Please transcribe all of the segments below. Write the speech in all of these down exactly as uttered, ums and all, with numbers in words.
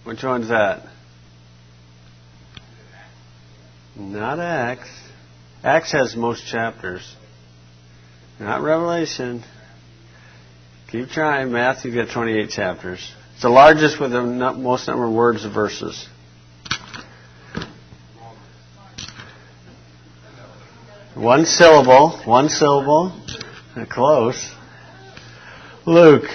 Which one's that? Not Acts. Acts has most chapters. Not Revelation. Keep trying. Matthew's got twenty-eight chapters. It's the largest with the most number of words and verses. One syllable. One syllable. Close. Luke.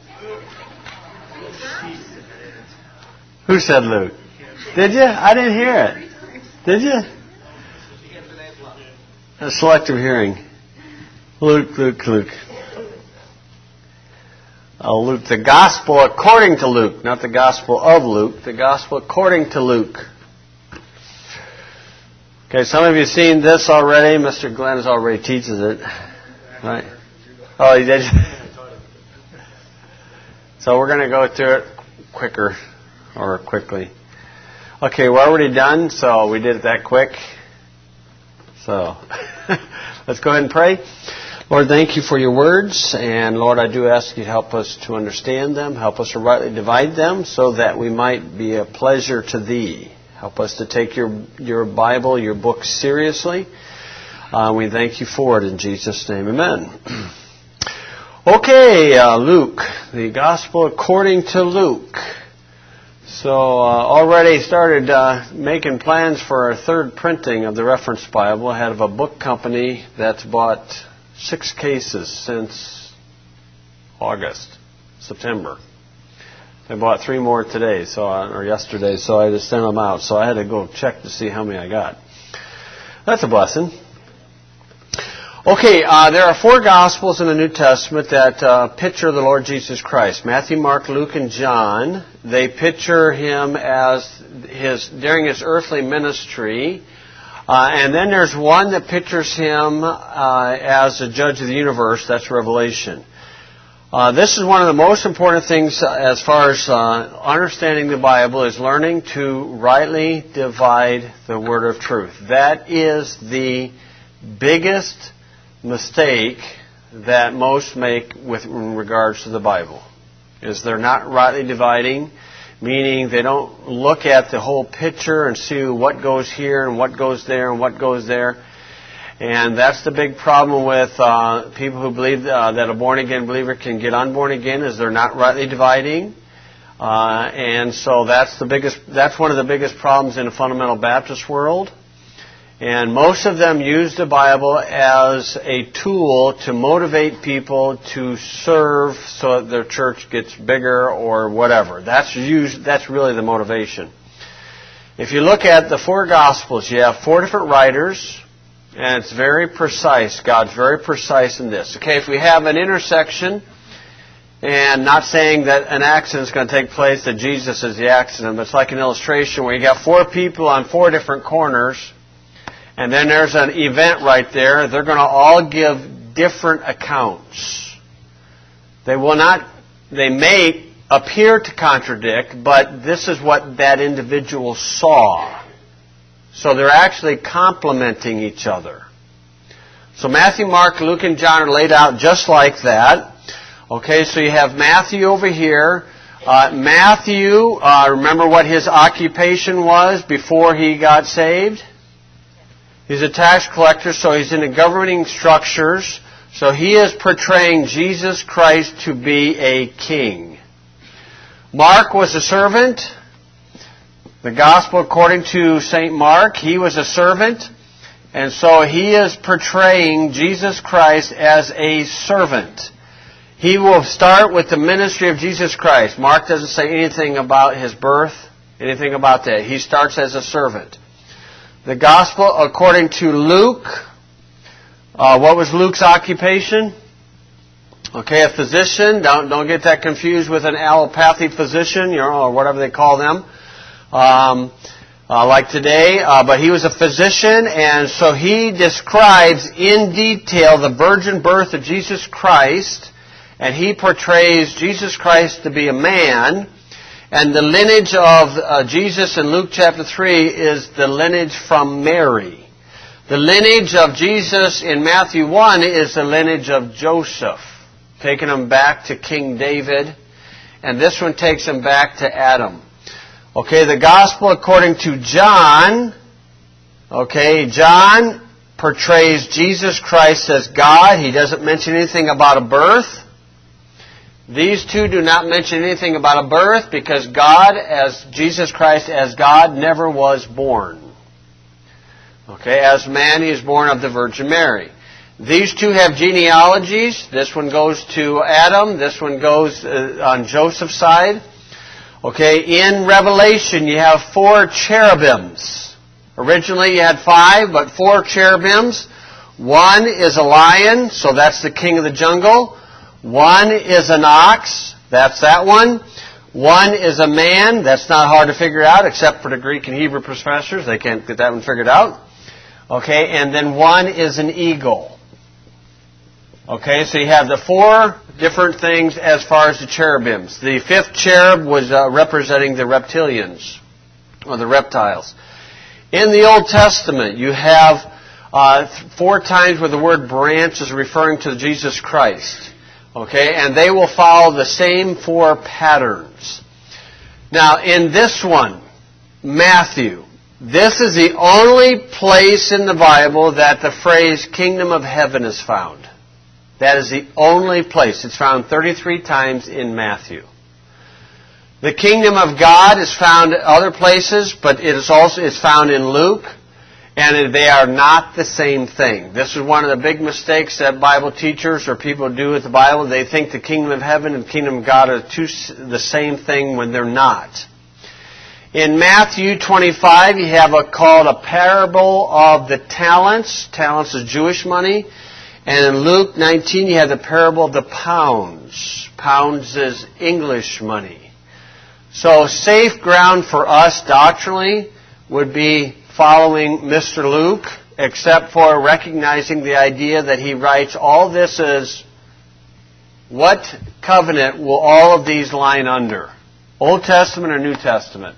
Who said Luke? Did you? I didn't hear it. Did you? A selective hearing. Luke, Luke, Luke. Oh, Luke. The Gospel according to Luke. Not the Gospel of Luke. The Gospel according to Luke. Okay, some of you have seen this already. Mister Glenn has already teaches it. Right? Oh, he did? So we're going to go through it quicker. Or quickly. Okay, we're already done, so we did it that quick. So, let's go ahead and pray. Lord, thank you for your words, and Lord, I do ask you to help us to understand them, help us to rightly divide them, so that we might be a pleasure to Thee. Help us to take your your Bible, your book seriously. Uh, we thank you for it in Jesus' name, amen. Okay, uh, Luke, the Gospel according to Luke. So, uh, already started uh, making plans for our third printing of the Reference Bible. I have a book company that's bought six cases since August, September. They bought three more today, so or yesterday, so I just sent them out. So I had to go check to see how many I got. That's a blessing. Okay, uh, there are four Gospels in the New Testament that uh, picture the Lord Jesus Christ. Matthew, Mark, Luke, and John. They picture Him as his during His earthly ministry. Uh, and then there's one that pictures Him uh, as the judge of the universe. That's Revelation. Uh, this is one of the most important things as far as uh, understanding the Bible is learning to rightly divide the word of truth. That is the biggest mistake that most make with in regards to the Bible, is they're not rightly dividing, meaning they don't look at the whole picture and see what goes here and what goes there and what goes there. And that's the big problem with uh, people who believe uh, that a born-again believer can get unborn again, is they're not rightly dividing. Uh, and so that's the biggest. That's one of the biggest problems in the fundamental Baptist world. And most of them use the Bible as a tool to motivate people to serve so that their church gets bigger or whatever. That's used, that's really the motivation. If you look at the four Gospels, you have four different writers, and it's very precise. God's very precise in this. Okay, if we have an intersection, and not saying that an accident is going to take place, that Jesus is the accident, but it's like an illustration where you got four people on four different corners, and then there's an event right there. They're going to all give different accounts. They will not, they may appear to contradict, but this is what that individual saw. So they're actually complementing each other. So Matthew, Mark, Luke, and John are laid out just like that. Okay, so you have Matthew over here. Uh, Matthew, uh, remember what his occupation was before he got saved? He's a tax collector, so he's in the governing structures. So he is portraying Jesus Christ to be a king. Mark was a servant. The Gospel according to Saint Mark, he was a servant. And so he is portraying Jesus Christ as a servant. He will start with the ministry of Jesus Christ. Mark doesn't say anything about his birth, anything about that. He starts as a servant. The Gospel according to Luke, uh, what was Luke's occupation? Okay, a physician. Don't don't get that confused with an allopathy physician, you know, or whatever they call them, um, uh, like today. Uh, but he was a physician, and so he describes in detail the virgin birth of Jesus Christ, and he portrays Jesus Christ to be a man. And the lineage of uh, Jesus in Luke chapter three is the lineage from Mary. The lineage of Jesus in Matthew one is the lineage of Joseph, taking him back to King David. And this one takes him back to Adam. Okay, the Gospel according to John, okay, John portrays Jesus Christ as God. He doesn't mention anything about a birth. These two do not mention anything about a birth because God, as Jesus Christ as God, never was born. Okay, as man, He is born of the Virgin Mary. These two have genealogies. This one goes to Adam. This one goes uh, on Joseph's side. Okay, in Revelation you have four cherubims. Originally you had five, but four cherubims. One is a lion, so that's the king of the jungle. One is an ox, that's that one. One is a man, that's not hard to figure out, except for the Greek and Hebrew professors. They can't get that one figured out. Okay, and then one is an eagle. Okay, so you have the four different things as far as the cherubims. The fifth cherub was uh, representing the reptilians, or the reptiles. In the Old Testament, you have uh, four times where the word branch is referring to Jesus Christ. Okay, and they will follow the same four patterns. Now, in this one, Matthew, this is the only place in the Bible that the phrase kingdom of heaven is found. That is the only place. It's found thirty-three times in Matthew. The kingdom of God is found at other places, but it is also it's found in Luke, and they are not the same thing. This is one of the big mistakes that Bible teachers or people do with the Bible. They think the kingdom of heaven and the kingdom of God are two, the same thing when they're not. In Matthew twenty-five, you have a called a parable of the talents. Talents is Jewish money. And in Luke nineteen, you have the parable of the pounds. Pounds is English money. So safe ground for us doctrinally would be following Mister Luke, except for recognizing the idea that he writes all this as what covenant will all of these line under? Old Testament or New Testament?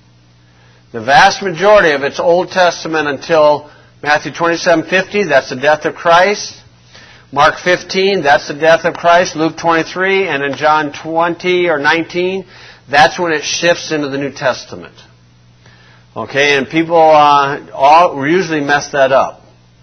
The vast majority of it's Old Testament until Matthew twenty-seven fifty, that's the death of Christ. Mark fifteen, that's the death of Christ. Luke twenty-three, and in John twenty or nineteen, that's when it shifts into the New Testament. Okay, and people uh, all usually mess that up.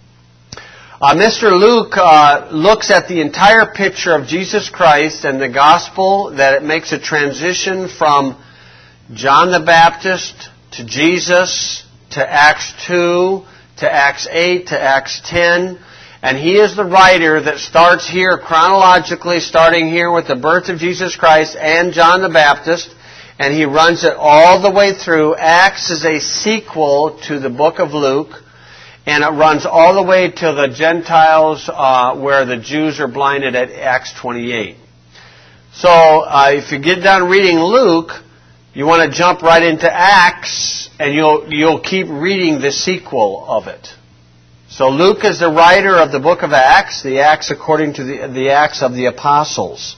Uh, Mister Luke uh, looks at the entire picture of Jesus Christ and the gospel, that it makes a transition from John the Baptist to Jesus to Acts two to Acts eight to Acts ten. And he is the writer that starts here chronologically, starting here with the birth of Jesus Christ and John the Baptist, and he runs it all the way through. Acts is a sequel to the book of Luke, and it runs all the way to the Gentiles, uh, where the Jews are blinded at Acts twenty-eight. So, uh, if you get done reading Luke, you want to jump right into Acts, and you'll you'll keep reading the sequel of it. So Luke is the writer of the book of Acts, the Acts according to the, the Acts of the Apostles.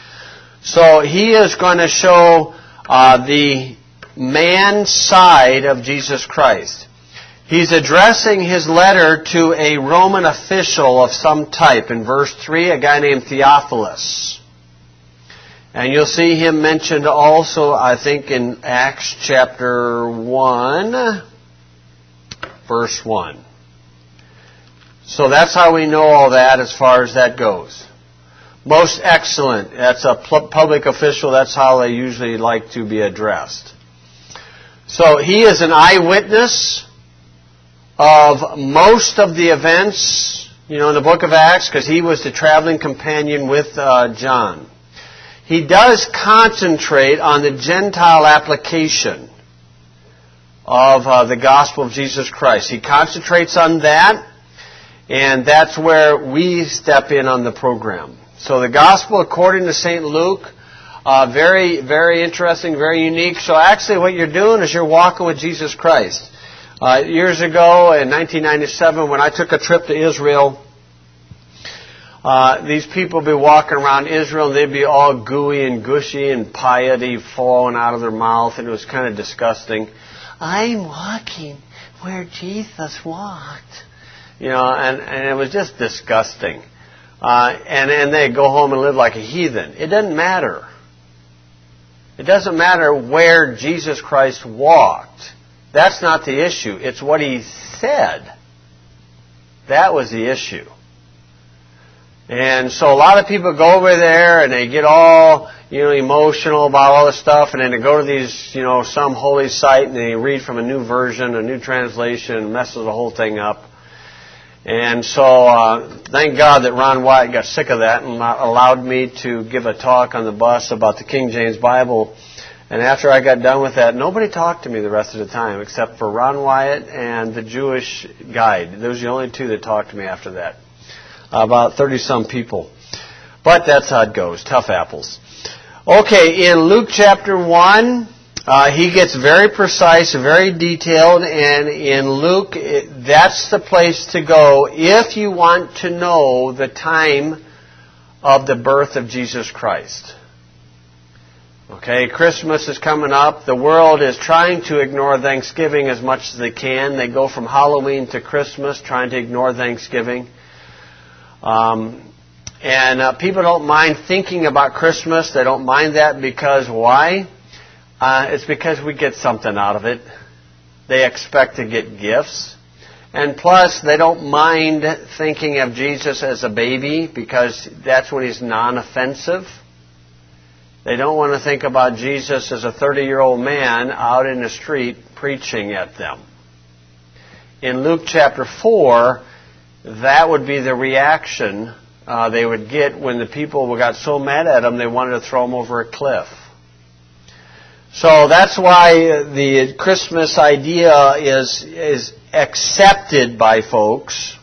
So he is going to show uh, the man side of Jesus Christ. He's addressing his letter to a Roman official of some type. In verse three, a guy named Theophilus. And you'll see him mentioned also, I think, in Acts chapter one, verse one. So that's how we know all that as far as that goes. Most excellent. That's a public official. That's how they usually like to be addressed. So he is an eyewitness of most of the events, you know, in the book of Acts, because he was the traveling companion with uh, John. He does concentrate on the Gentile application of uh, the gospel of Jesus Christ. He concentrates on that. And that's where we step in on the program. So the gospel according to Saint Luke, uh, very, very interesting, very unique. So actually what you're doing is you're walking with Jesus Christ. Uh, years ago, in nineteen ninety-seven, when I took a trip to Israel, uh, these people would be walking around Israel, and they'd be all gooey and gushy and piety falling out of their mouth, and it was kind of disgusting. I'm walking where Jesus walked. You know, and, and it was just disgusting. Uh, and, and they go home and live like a heathen. It doesn't matter. It doesn't matter where Jesus Christ walked. That's not the issue. It's what He said. That was the issue. And so a lot of people go over there and they get all, you know, emotional about all this stuff, and then they go to these, you know, some holy site and they read from a new version, a new translation, and messes the whole thing up. And so uh, thank God that Ron Wyatt got sick of that and allowed me to give a talk on the bus about the King James Bible. And after I got done with that, nobody talked to me the rest of the time except for Ron Wyatt and the Jewish guide. Those are the only two that talked to me after that. About thirty-some people. But that's how it goes. Tough apples. Okay, in Luke chapter one, uh, he gets very precise, very detailed, and in Luke, it, that's the place to go if you want to know the time of the birth of Jesus Christ. Okay, Christmas is coming up. The world is trying to ignore Thanksgiving as much as they can. They go from Halloween to Christmas trying to ignore Thanksgiving. Um, and uh, people don't mind thinking about Christmas. They don't mind that because why? Uh, it's because we get something out of it. They expect to get gifts. And plus, they don't mind thinking of Jesus as a baby because that's when He's non-offensive. They don't want to think about Jesus as a thirty-year-old man out in the street preaching at them. In Luke chapter four, that would be the reaction uh, they would get when the people got so mad at Him they wanted to throw Him over a cliff. So that's why the Christmas idea is is accepted by folks,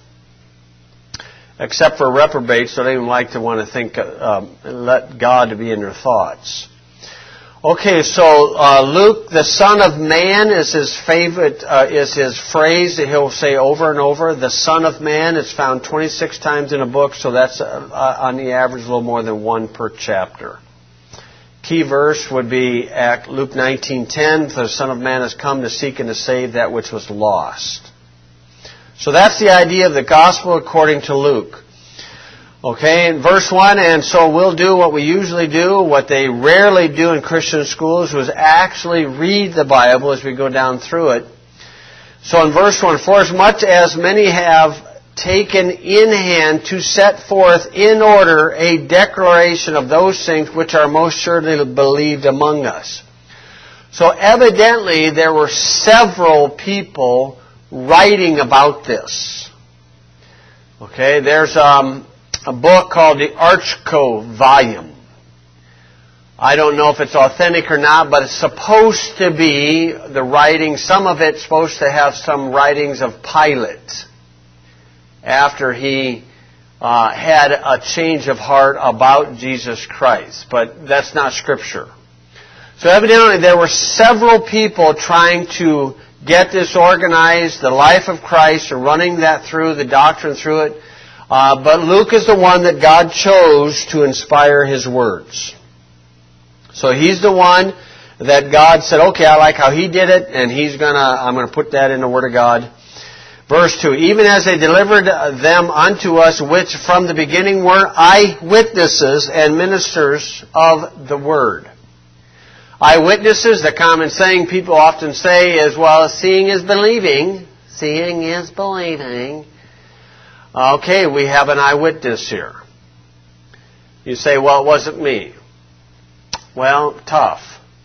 except for reprobates, so they don't like to want to think, uh, let God be in their thoughts. Okay, so uh, Luke, the Son of Man, is his favorite, uh, is his phrase that he'll say over and over. The Son of Man is found twenty-six times in a book, so that's uh, uh, on the average a little more than one per chapter. Key verse would be Act Luke nineteen ten, for the Son of Man has come to seek and to save that which was lost. So that's the idea of the gospel according to Luke. Okay, in verse one, and so we'll do what we usually do, what they rarely do in Christian schools, was actually read the Bible as we go down through it. So in verse one, for as much as many have taken in hand to set forth in order a declaration of those things which are most surely believed among us. So evidently there were several people writing about this. Okay, there's um, a book called the Archko Volume. I don't know if it's authentic or not, but it's supposed to be the writing. Some of it's supposed to have some writings of Pilate after he uh, had a change of heart about Jesus Christ. But that's not Scripture. So evidently there were several people trying to get this organized, the life of Christ, and running that through, the doctrine through it. Uh, but Luke is the one that God chose to inspire his words. So he's the one that God said, okay, I like how he did it, and he's gonna, I'm gonna put that in the Word of God. Verse two, even as they delivered them unto us, which from the beginning were eyewitnesses and ministers of the Word. Eyewitnesses, the common saying people often say is, well, seeing is believing. Seeing is believing. Okay, we have an eyewitness here. You say, well, it wasn't me. Well, tough.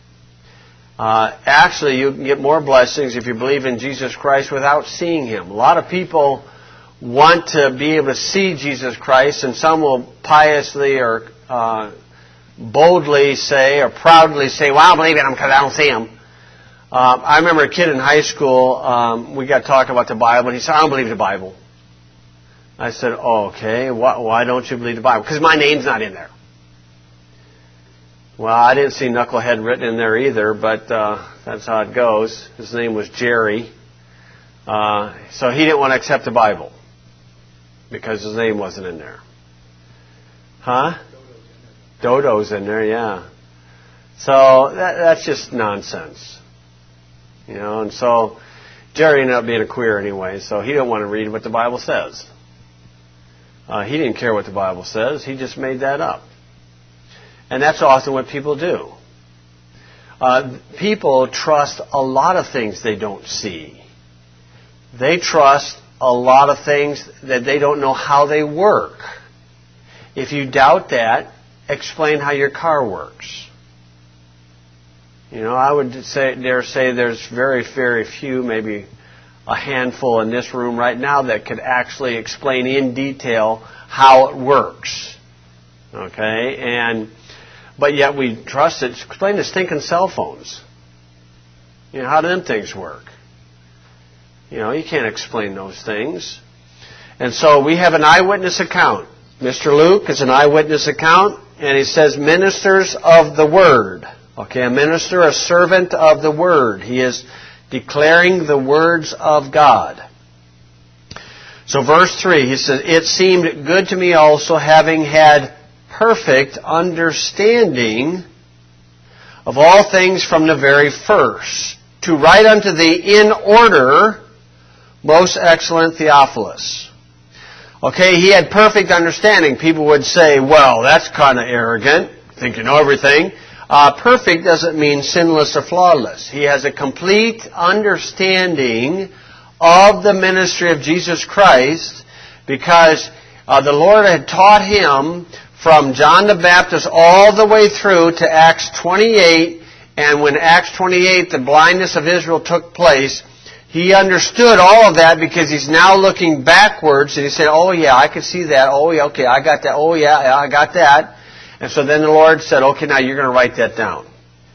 Uh, actually, you can get more blessings if you believe in Jesus Christ without seeing Him. A lot of people want to be able to see Jesus Christ, and some will piously or uh, boldly say or proudly say, well, I don't believe in Him because I don't see Him. Uh, I remember a kid in high school, um, we got talking about the Bible, and he said, I don't believe the Bible. I said, okay, why, why don't you believe the Bible? Because my name's not in there. Well, I didn't see Knucklehead written in there either, but uh, that's how it goes. His name was Jerry. Uh, so he didn't want to accept the Bible because his name wasn't in there. Huh? Dodo's in there, yeah. So that, that's just nonsense. You know, and so Jerry ended up being a queer anyway, so he didn't want to read what the Bible says. Uh, he didn't care what the Bible says. He just made that up. And that's often what people do. Uh, people trust a lot of things they don't see. They trust a lot of things that they don't know how they work. If you doubt that, explain how your car works. You know, I would say, dare say there's very, very few, maybe a handful in this room right now that could actually explain in detail how it works. Okay? And, but yet we trust it. Explain the stinking cell phones. You know, how do them things work? You know, you can't explain those things. And so we have an eyewitness account. Mister Luke is an eyewitness account, and he says ministers of the Word. Okay, a minister, a servant of the Word. He is declaring the words of God. So verse three, he says, it seemed good to me also, having had perfect understanding of all things from the very first, to write unto thee in order, most excellent Theophilus. Okay, he had perfect understanding. People would say, well, that's kind of arrogant, think you know everything. Uh, perfect doesn't mean sinless or flawless. He has a complete understanding of the ministry of Jesus Christ because uh, the Lord had taught him from John the Baptist all the way through to Acts twenty-eight. And when Acts twenty-eight, the blindness of Israel took place, he understood all of that because he's now looking backwards and he said, oh yeah, I can see that. Oh yeah, okay, I got that. Oh yeah, I got that. And so then the Lord said, okay, now you're going to write that down.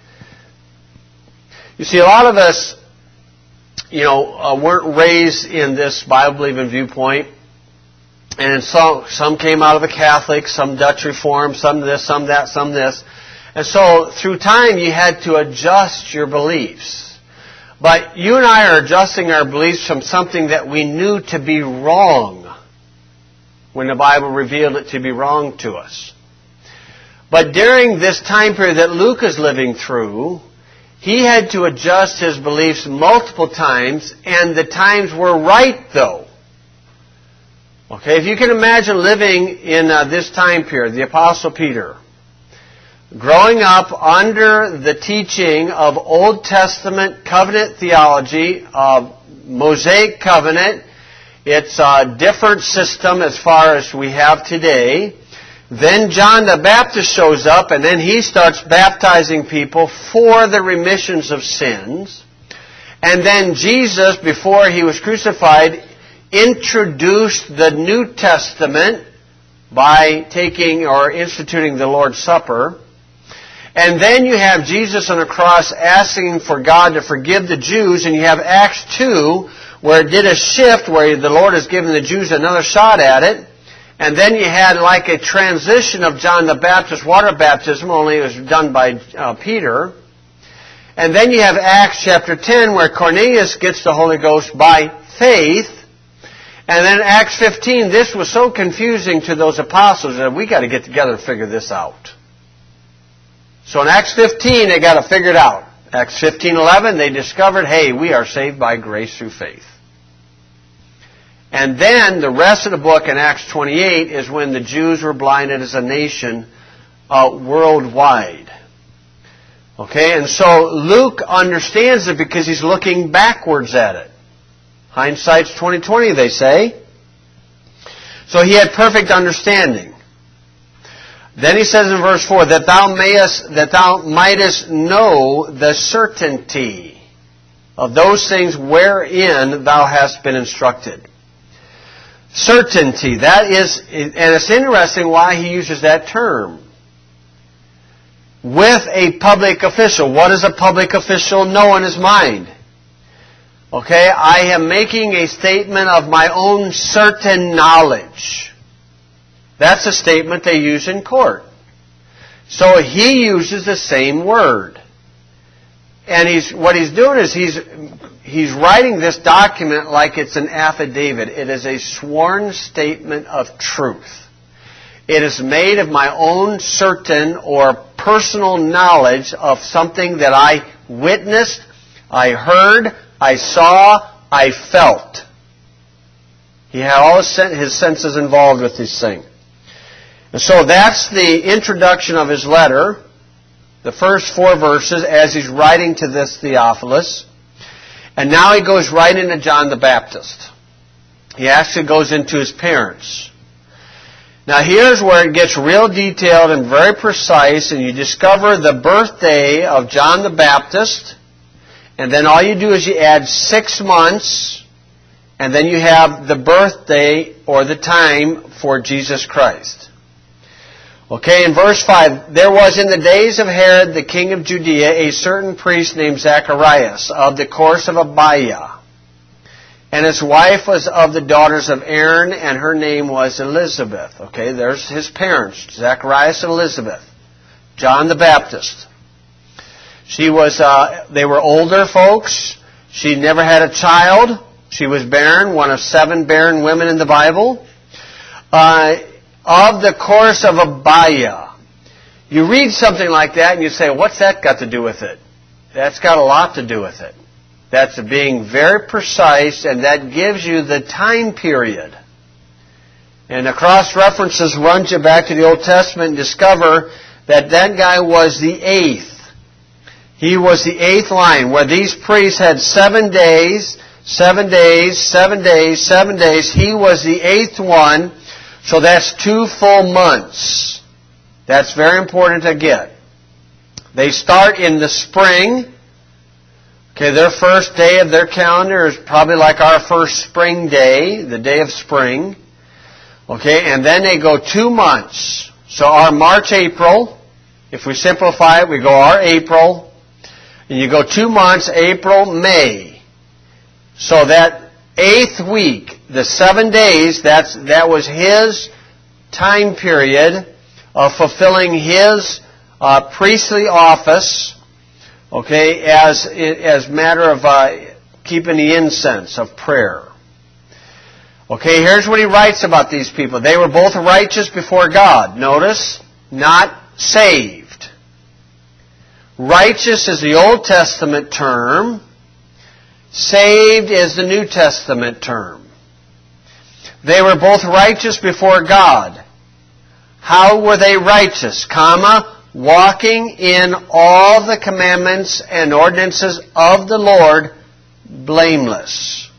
You see, a lot of us, you know, uh, weren't raised in this Bible-believing viewpoint. And some, some came out of the Catholic, some Dutch Reformed, some this, some that, some this. And so through time you had to adjust your beliefs. But you and I are adjusting our beliefs from something that we knew to be wrong when the Bible revealed it to be wrong to us. But during this time period that Luke is living through, he had to adjust his beliefs multiple times, and the times were right, though. Okay, if you can imagine living in uh, this time period, the Apostle Peter, growing up under the teaching of Old Testament covenant theology, of Mosaic covenant, it's a different system as far as we have today. Then John the Baptist shows up, and then he starts baptizing people for the remissions of sins. And then Jesus, before he was crucified, introduced the New Testament by taking or instituting the Lord's Supper. And then you have Jesus on the cross asking for God to forgive the Jews, and you have Acts two, where it did a shift, where the Lord has given the Jews another shot at it. And then you had like a transition of John the Baptist water baptism, only it was done by uh, Peter. And then you have Acts chapter ten, where Cornelius gets the Holy Ghost by faith. And then Acts fifteen, this was so confusing to those apostles that we got to get together and figure this out. So in Acts fifteen, they got to figure it out. Acts fifteen eleven, they discovered, hey, we are saved by grace through faith. And then the rest of the book in Acts twenty-eight is when the Jews were blinded as a nation uh, worldwide. Okay, and so Luke understands it because he's looking backwards at it. Hindsight's twenty twenty, they say. So he had perfect understanding. Then he says in verse four, that thou mayest, that thou mightest know the certainty of those things wherein thou hast been instructed. Certainty, that is, and it's interesting why he uses that term. With a public official. What does a public official know in his mind? Okay, I am making a statement of my own certain knowledge. That's a statement they use in court. So he uses the same word. And he's what he's doing is he's he's writing this document like it's an affidavit. It is a sworn statement of truth. It is made of my own certain or personal knowledge of something that I witnessed, I heard, I saw, I felt. He had all his senses involved with this thing. And so that's the introduction of his letter. the first four verses as he's writing to this Theophilus. And now he goes right into John the Baptist. He actually goes into his parents. Now here's where it gets real detailed and very precise, and you discover the birthday of John the Baptist, and then all you do is you add six months, and then you have the birthday or the time for Jesus Christ. Okay, in verse five, there was in the days of Herod the king of Judea a certain priest named Zacharias of the course of Abiah. And his wife was of the daughters of Aaron, and her name was Elizabeth. Okay, there's his parents, Zacharias and Elizabeth. John the Baptist. She was, uh, they were older folks. She never had a child. She was barren, one of seven barren women in the Bible. Uh, of the course of Abiah. You read something like that and you say, what's that got to do with it? That's got a lot to do with it. That's being very precise, and that gives you the time period. And the cross-references runs you back to the Old Testament and discover that that guy was the eighth. He was the eighth line, where these priests had seven days, seven days, seven days, seven days. He was the eighth one, so that's two full months. That's very important to get. They start in the spring. Okay, their first day of their calendar is probably like our first spring day, the day of spring. Okay, and then they go two months. So our March, April, if we simplify it, we go our April, and you go two months, April, May. So that eighth week, the seven days, that's that was his time period of fulfilling his uh, priestly office. Okay, as as matter of uh, keeping the incense of prayer. Okay, here's what he writes about these people. They were both righteous before God. Notice, not saved. Righteous is the Old Testament term. Saved is the New Testament term. They were both righteous before God. How were they righteous? Comma, walking in all the commandments and ordinances of the Lord, blameless.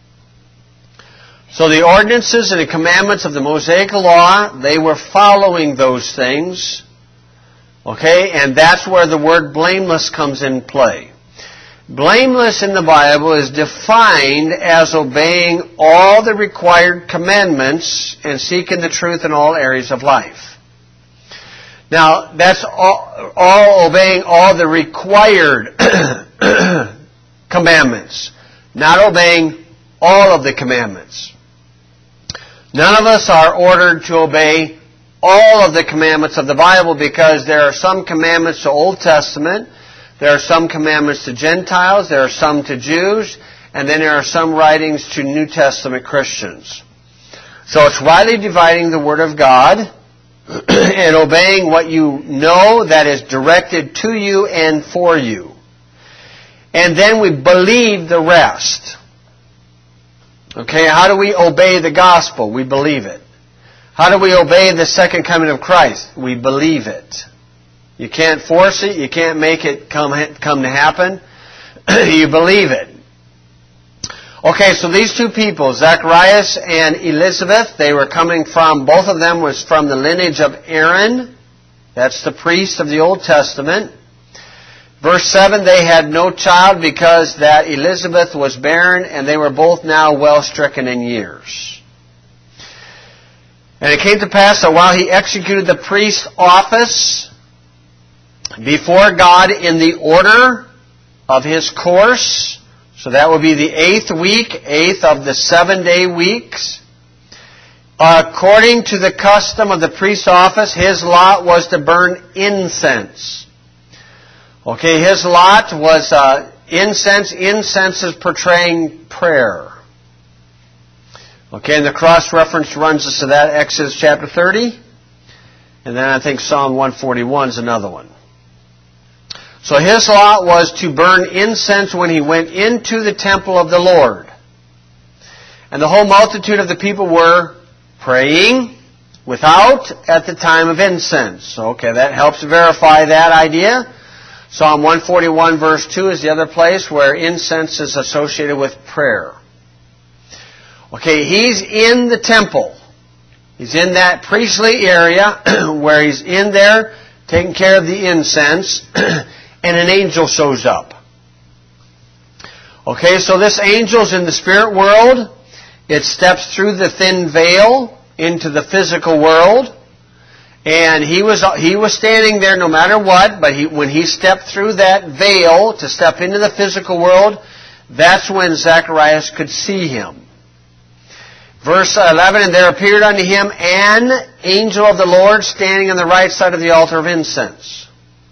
So the ordinances and the commandments of the Mosaic Law, they were following those things. Okay, and that's where the word blameless comes in play. Blameless in the Bible is defined as obeying all the required commandments and seeking the truth in all areas of life. Now, that's all, all obeying all the required commandments, not obeying all of the commandments. None of us are ordered to obey all of the commandments of the Bible, because there are some commandments to Old Testament, there are some commandments to Gentiles, there are some to Jews, and then there are some writings to New Testament Christians. So it's rightly dividing the Word of God and obeying what you know that is directed to you and for you. And then we believe the rest. Okay, how do we obey the gospel? We believe it. How do we obey the second coming of Christ? We believe it. You can't force it. You can't make it come, come to happen. You believe it. Okay, so these two people, Zacharias and Elizabeth, they were coming from, both of them was from the lineage of Aaron. That's the priest of the Old Testament. Verse seven, they had no child because that Elizabeth was barren, and they were both now well stricken in years. And it came to pass that while he executed the priest's office before God in the order of his course, so that would be the eighth week, eighth of the seven-day weeks, according to the custom of the priest's office, his lot was to burn incense. Okay, his lot was uh, incense. Incense is portraying prayer. Okay, and the cross-reference runs us to that, Exodus chapter thirty. And then I think Psalm one forty-one is another one. So his lot was to burn incense when he went into the temple of the Lord. And the whole multitude of the people were praying without at the time of incense. Okay, that helps verify that idea. Psalm one forty-one verse two is the other place where incense is associated with prayer. Okay, he's in the temple. He's in that priestly area where he's in there taking care of the incense, and an angel shows up. Okay, so this angel's in the spirit world. It steps through the thin veil into the physical world. And he was he was standing there no matter what, but he, when he stepped through that veil to step into the physical world, that's when Zacharias could see him. Verse eleven, and there appeared unto him an angel of the Lord standing on the right side of the altar of incense.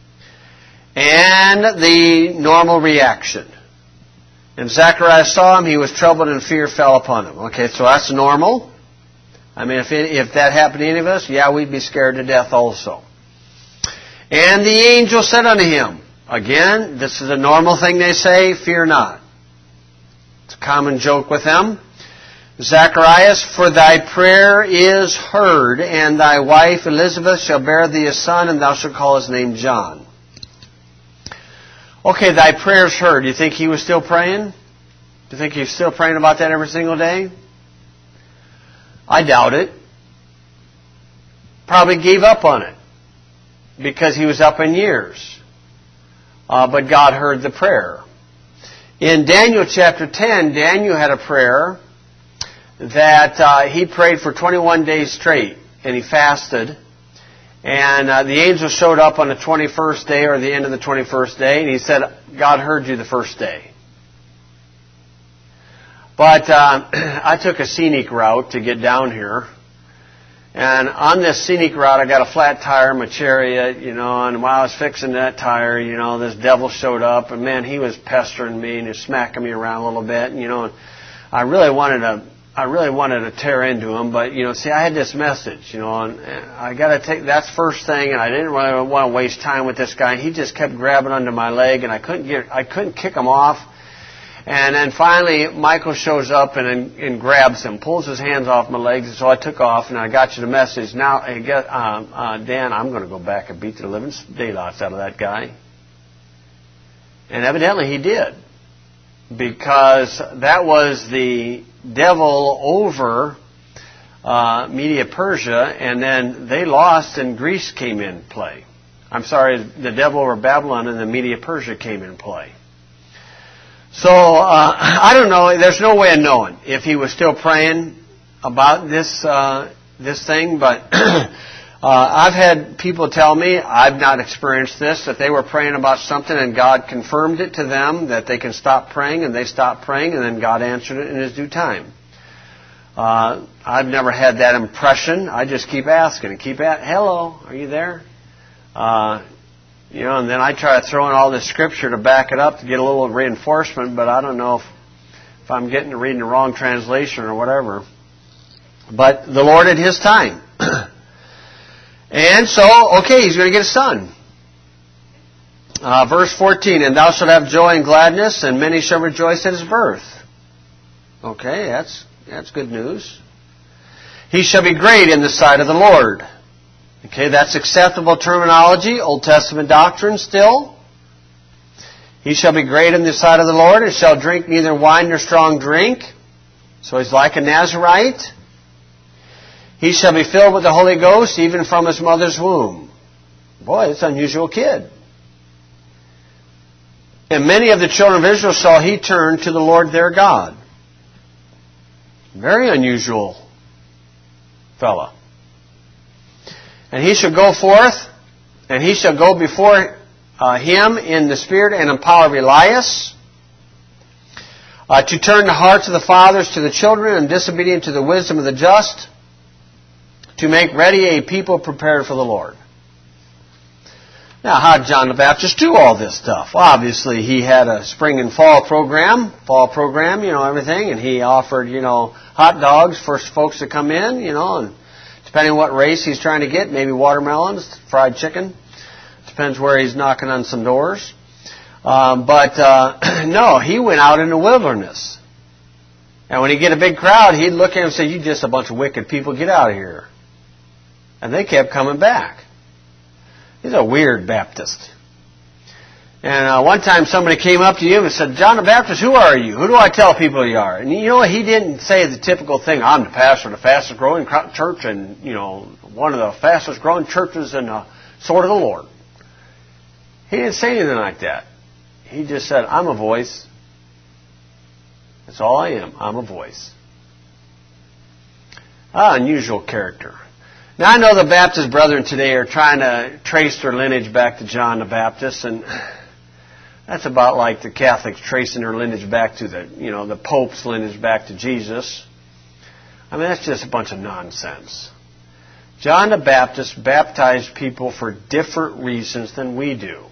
And the normal reaction. And Zacharias saw him, he was troubled, and fear fell upon him. Okay, so that's normal. I mean, if it, if that happened to any of us, yeah, we'd be scared to death also. And the angel said unto him, again, this is a normal thing they say, fear not. It's a common joke with them. Zacharias, for thy prayer is heard, and thy wife Elizabeth shall bear thee a son, and thou shalt call his name John. Okay, thy prayer's heard. Do you think he was still praying? Do you think he's still praying about that every single day? I doubt it. Probably gave up on it because he was up in years. Uh, but God heard the prayer. In Daniel chapter ten, Daniel had a prayer that uh, he prayed for twenty-one days straight, and he fasted. And uh, the angel showed up on the twenty-first day or the end of the twenty-first day, and he said, God heard you the first day. But uh, I took a scenic route to get down here. And on this scenic route, I got a flat tire in my chariot, you know, and while I was fixing that tire, you know, this devil showed up, and man, he was pestering me and he was smacking me around a little bit, and, you know, I really wanted to I really wanted to tear into him, but, you know, see, I had this message, you know, and I got to take, that's first thing, and I didn't really want to waste time with this guy. He just kept grabbing onto my leg, and I couldn't get, I couldn't kick him off. And then finally, Michael shows up and, and grabs him, pulls his hands off my legs, and so I took off, and I got you the message. Now, hey, get, uh, uh, Dan, I'm going to go back and beat the living daylights out of that guy. And evidently he did, because that was the devil over uh, Media Persia, and then they lost and Greece came in play. I'm sorry, the devil over Babylon and the Media Persia came in play. So, uh, I don't know, there's no way of knowing if he was still praying about this uh, this thing, but uh, I've had people tell me, I've not experienced this, that they were praying about something and God confirmed it to them that they can stop praying, and they stopped praying, and then God answered it in His due time. Uh, I've never had that impression. I just keep asking and keep at, hello, are you there? Uh, you know, and then I try to throw in all this scripture to back it up to get a little reinforcement, but I don't know if, if I'm getting reading the wrong translation or whatever. But the Lord at His time. And so, okay, he's going to get a son. Uh, verse fourteen, and thou shalt have joy and gladness, and many shall rejoice at his birth. Okay, that's that's good news. He shall be great in the sight of the Lord. Okay, that's acceptable terminology, Old Testament doctrine still. He shall be great in the sight of the Lord, and shall drink neither wine nor strong drink. So he's like a Nazirite. He shall be filled with the Holy Ghost, even from his mother's womb. Boy, it's an unusual kid. And many of the children of Israel shall he turn to the Lord their God. Very unusual fella. And he shall go forth, and he shall go before uh, him in the spirit and in power of Elias, uh, to turn the hearts of the fathers to the children, and disobedient to the wisdom of the just, to make ready a people prepared for the Lord. Now, how did John the Baptist do all this stuff? Well, obviously, he had a spring and fall program, fall program, you know, everything, and he offered, you know, hot dogs for folks to come in, you know, and depending on what race he's trying to get, maybe watermelons, fried chicken. Depends where he's knocking on some doors. Um, but, uh, no, he went out in the wilderness. And when he get a big crowd, he'd look at him and say, you just a bunch of wicked people, get out of here. And they kept coming back. He's a weird Baptist. And uh, one time somebody came up to him and said, John the Baptist, who are you? Who do I tell people you are? And you know, he didn't say the typical thing, I'm the pastor of the fastest growing church and, you know, one of the fastest growing churches in the sword of the Lord. He didn't say anything like that. He just said, I'm a voice. That's all I am. I'm a voice. Ah, unusual character. Now, I know the Baptist brethren today are trying to trace their lineage back to John the Baptist, and that's about like the Catholics tracing their lineage back to the, you know, the Pope's lineage back to Jesus. I mean, that's just a bunch of nonsense. John the Baptist baptized people for different reasons than we do.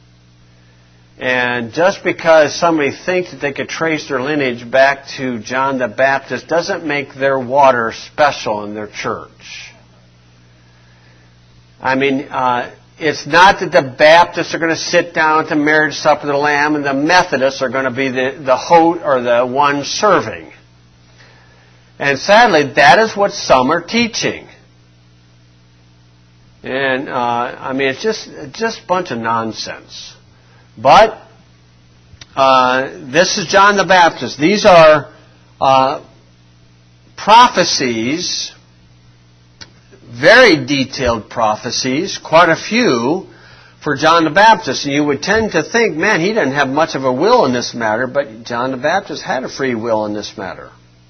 And just because somebody thinks that they could trace their lineage back to John the Baptist doesn't make their water special in their church. I mean, uh, it's not that the Baptists are going to sit down at the marriage supper of the Lamb and the Methodists are going to be the, the host or the one serving. And sadly, that is what some are teaching. And, uh, I mean, it's just, just a bunch of nonsense. But uh, this is John the Baptist. These are uh, prophecies, very detailed prophecies, quite a few for John the Baptist. And you would tend to think, man, he doesn't have much of a will in this matter, but John the Baptist had a free will in this matter.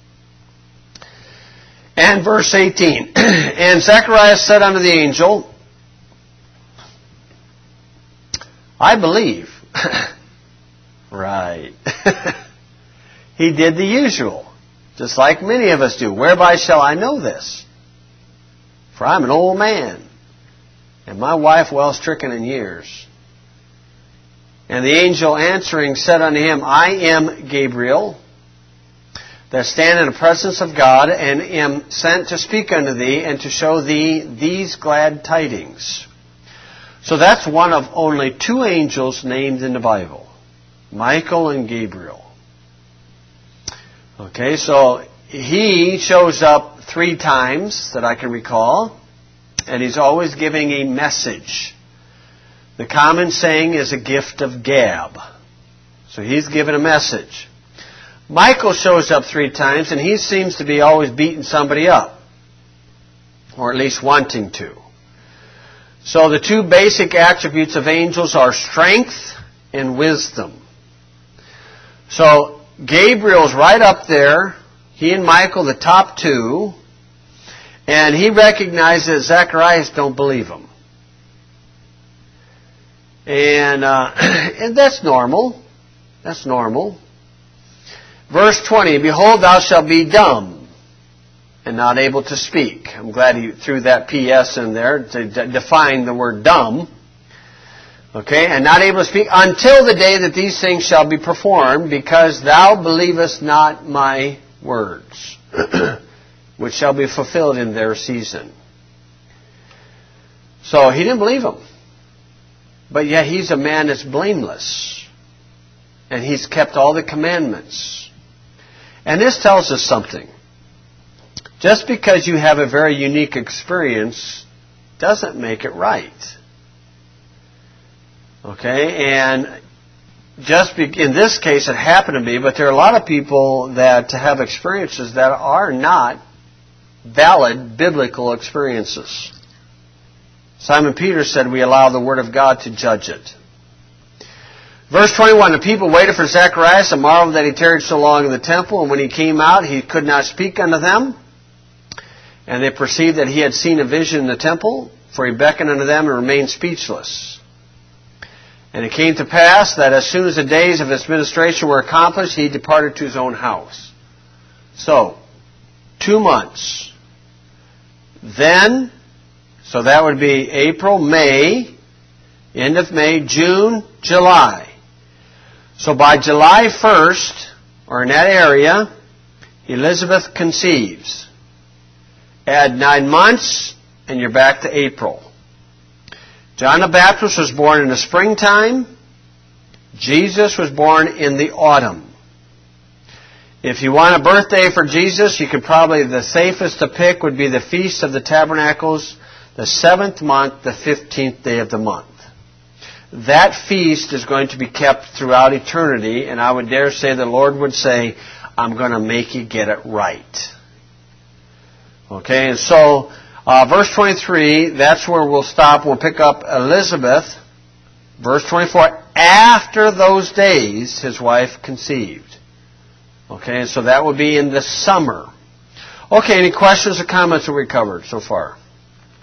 And verse eighteen, and Zacharias said unto the angel, I believe. Right. He did the usual, just like many of us do. Whereby shall I know this? For I'm an old man, and my wife well stricken in years. And the angel answering said unto him, I am Gabriel, that stand in the presence of God, and am sent to speak unto thee, and to show thee these glad tidings. So that's one of only two angels named in the Bible, Michael and Gabriel. Okay, so he shows up three times that I can recall, and he's always giving a message. The common saying is a gift of gab. So he's given a message. Michael shows up three times, and he seems to be always beating somebody up, or at least wanting to. So the two basic attributes of angels are strength and wisdom. So Gabriel's right up there. He and Michael, the top two. And he recognizes that Zacharias don't believe him. And, uh, and that's normal. That's normal. Verse twenty, behold, thou shalt be dumb and not able to speak. I'm glad he threw that P S in there to d- define the word dumb. Okay, and not able to speak until the day that these things shall be performed, because thou believest not my words, which shall be fulfilled in their season. So he didn't believe him. But yet he's a man that's blameless. And he's kept all the commandments. And this tells us something. Just because you have a very unique experience doesn't make it right. Okay, and just be, in this case it happened to me, but there are a lot of people that have experiences that are not valid biblical experiences. Simon Peter said we allow the Word of God to judge it. Verse twenty-one, the people waited for Zacharias and marveled that he tarried so long in the temple, and when he came out he could not speak unto them. And they perceived that he had seen a vision in the temple, for he beckoned unto them and remained speechless. And it came to pass that as soon as the days of his ministration were accomplished, he departed to his own house. So, two months. Then, so that would be April, May, end of May, June, July. So by July first, or in that area, Elizabeth conceives. Add nine months, and you're back to April. John the Baptist was born in the springtime. Jesus was born in the autumn. If you want a birthday for Jesus, you could probably, the safest to pick would be the Feast of the Tabernacles, the seventh month, the fifteenth day of the month. That feast is going to be kept throughout eternity, and I would dare say the Lord would say, I'm going to make you get it right. Okay, and so, uh, verse twenty-three, that's where we'll stop. We'll pick up Elizabeth. Verse twenty-four, after those days, his wife conceived. Okay, and so that would be in the summer. Okay, any questions or comments that we covered so far?